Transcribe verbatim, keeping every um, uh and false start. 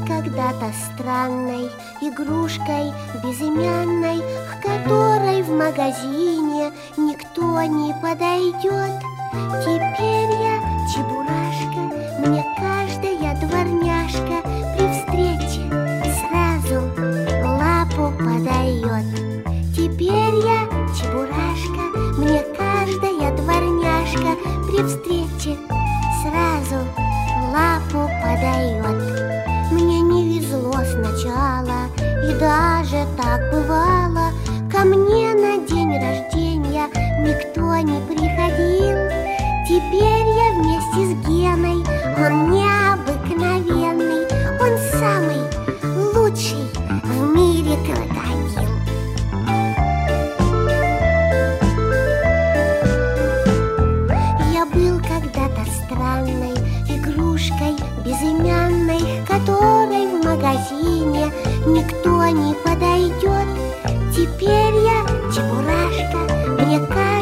когда-то странной игрушкой безымянной, к которой в магазине никто не подойдет. Теперь я чебурашка, мне каждая дворняжка при встрече сразу лапу подает. Теперь я чебурашка, мне каждая дворняжка при встрече сразу лапу подает. Мне не везло сначала, и даже так бывало. Ко мне на день рождения никто не приходил. Теперь я вместе с Геной, он необыкновенный, он самый лучший в мире крокодил. Я был когда-то странной игрушкой безымянной, к которой в магазине никто не подойдет. Теперь я чебурашка, мне кажется,